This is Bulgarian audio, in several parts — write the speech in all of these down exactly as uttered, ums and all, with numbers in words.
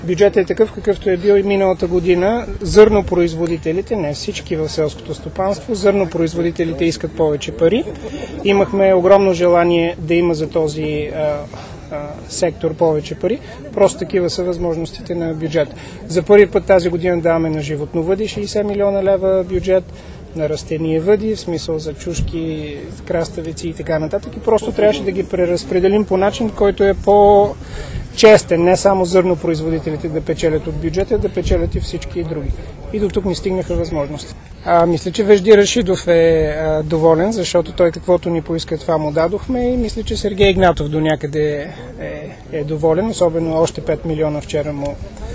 Бюджетът е такъв, какъвто е бил и миналата година. Зърнопроизводителите, не всички в селското стопанство, зърнопроизводителите искат повече пари. Имахме огромно желание да има за този а, а, сектор повече пари. Просто такива са възможностите на бюджет. За първи път тази година даваме на животновъди шейсет милиона лева бюджет, на растениевъди, в смисъл за чушки, краставици и така нататък. И просто трябваше да ги преразпределим по начин, който е по-честен. Не само зърнопроизводителите да печелят от бюджета, да печелят и всички други. И до тук ни стигнаха възможности. А, мисля, че Вежди Рашидов е а, доволен, защото той каквото ни поиска, това му дадохме, и мисля, че Сергей Игнатов до някъде е, е доволен, особено още пет милиона вчера му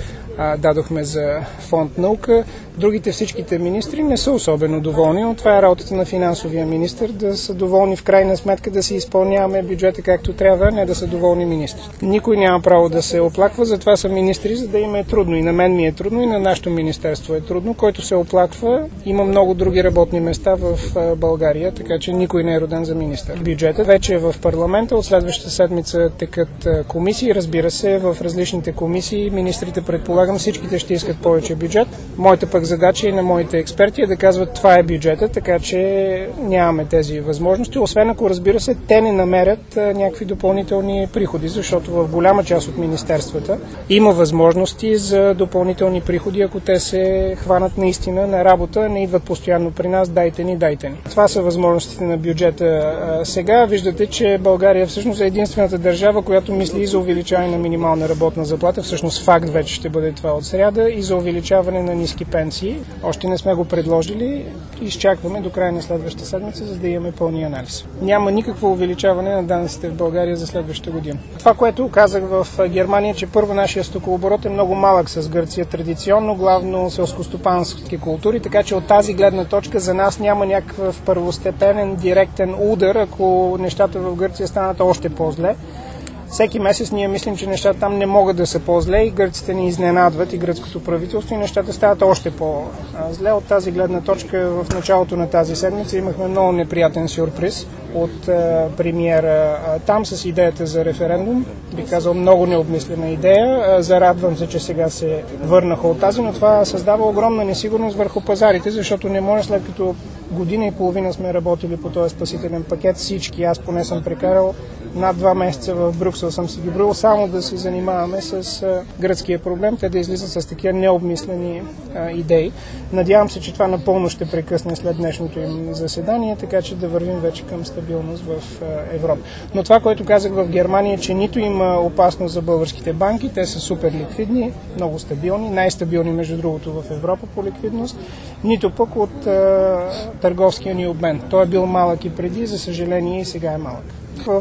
дадохме за фонд наука. Другите всичките министри не са особено доволни, но това е работата на финансовия министр, да са доволни в крайна сметка да си изпълняваме бюджета както трябва, не да са доволни министри. Никой няма право да се оплаква, затова са министри, за да им е трудно. И на мен ми е трудно, и на нашето министерство е трудно. Който се оплаква, има много други работни места в България, така че никой не е роден за министър. Бюджетът вече е в парламента, от следващата седмица текат комисии, разбира се, в различните комисии министрите предполагат, всичките ще искат повече бюджет. Моята пък задача и на моите експерти е да казват това е бюджета, така че нямаме тези възможности, освен ако, разбира се, те не намерят а, някакви допълнителни приходи, защото в голяма част от министерствата има възможности за допълнителни приходи, ако те се хванат наистина на работа, не идват постоянно при нас, дайте ни, дайте ни. Това са възможностите на бюджета а, сега. Виждате, че България всъщност е единствената държава, която мисли и за увеличаване на минимална работна заплата. Всъщност факт вече ще бъде това от сряда, и за увеличаване на ниски пенсии. Още не сме го предложили, изчакваме до края на следващата седмица, за да имаме пълни анализ. Няма никакво увеличаване на данъците в България за следващата година. Това, което казах в Германия, че първо нашия стокооборот е много малък с Гърция традиционно, главно селскостопански култури, така че от тази гледна точка за нас няма някакъв първостепенен директен удар, ако нещата в Гърция станат още по-зле. Всеки месец ние мислим, че нещата там не могат да са по-зле, и гърците ни изненадват, и гръцкото правителство, и нещата стават още по-зле. От тази гледна точка в началото на тази седмица имахме много неприятен сюрприз от а, премиера а, там с идеята за референдум. Би казал, много необмислена идея. А, зарадвам се, че сега се върнаха от тази, но това създава огромна несигурност върху пазарите, защото не може, след като година и половина сме работили по този спасителен пакет, всички, аз поне съм прекарал над два месеца в Брюксел, съм си ги броил, само да се занимаваме с а, гръцкия проблем, те да излизат с такива необмислени а, идеи. Надявам се, че това напълно ще прекъсне след днешното им заседание, така че да вървим вече към стабилност в а, Европа. Но това, което казах в Германия, е, че нито има опасност за българските банки, те са супер ликвидни, много стабилни, най-стабилни между другото в Европа по ликвидност, нито пък от а, търговския ни обмен. Той е бил малък и преди, за съжаление и сега е малък. В,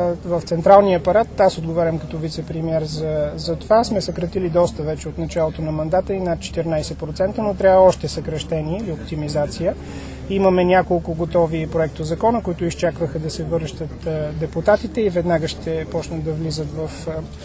в централния апарат, аз отговарям като вице-премиер за, за това, сме съкратили доста вече от началото на мандата, и над четиринайсет процента, но трябва още съкращение или оптимизация. Имаме няколко готови проектозакона, които изчакваха да се връщат депутатите, и веднага ще почнат да влизат в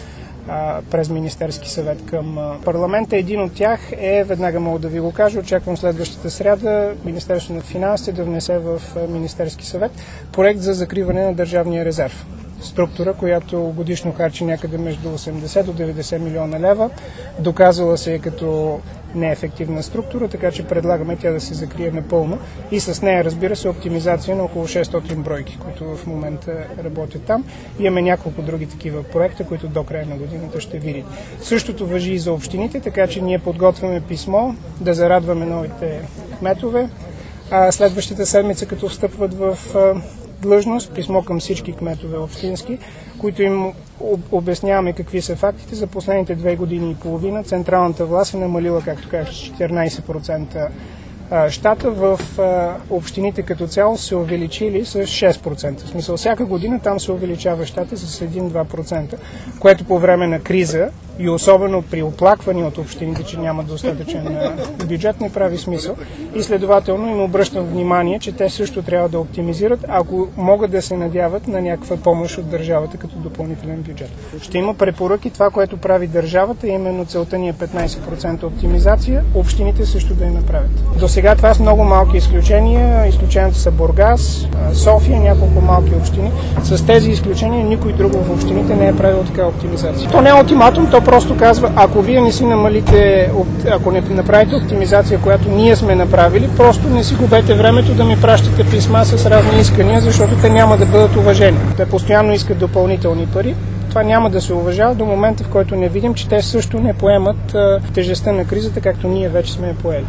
през Министерски съвет към парламента. Един от тях е, веднага мога да ви го кажа, очаквам следващата сряда Министерството на финансите да внесе в Министерски съвет проект за закриване на държавния резерв. Структура, която годишно харчи някъде между осемдесет до деветдесет милиона лева. Доказала се е като неефективна структура, така че предлагаме тя да се закрие напълно, и с нея, разбира се, оптимизация на около шестстотин бройки, които в момента работят там. Имаме няколко други такива проекта, които до края на годината ще видите. Същото важи и за общините, така че ние подготвяме писмо да зарадваме новите кметове. А следващата седмица, като встъпват в длъжност, писмо към всички кметове общински, които им обясняваме какви са фактите. За последните две години и половина централната власт е намалила, както казах, четиринайсет процента щата. В общините като цяло се увеличили с шест процента. В смисъл, всяка година там се увеличава щата с един-два процента, което по време на криза и особено при оплакване от общините, че нямат достатъчен бюджет, не прави смисъл. И следователно им обръщам внимание, че те също трябва да оптимизират, ако могат да се надяват на някаква помощ от държавата като допълнителен бюджет. Ще има препоръки, това, което прави държавата, именно целта ни е петнайсет процента оптимизация, общините също да я направят. До сега това са много малки изключения. Изключенията са Бургас, София, няколко малки общини. С тези изключения никой друг в общините не е правил така оптимизация. То не е ултиматум, то просто казва, ако вие не си намалите, ако не направите оптимизация, която ние сме направили, просто не си губете времето да ми пращате писма с разни искания, защото те няма да бъдат уважени. Те постоянно искат допълнителни пари. Това няма да се уважава до момента, в който не видим, че те също не поемат тежестта на кризата, както ние вече сме поели.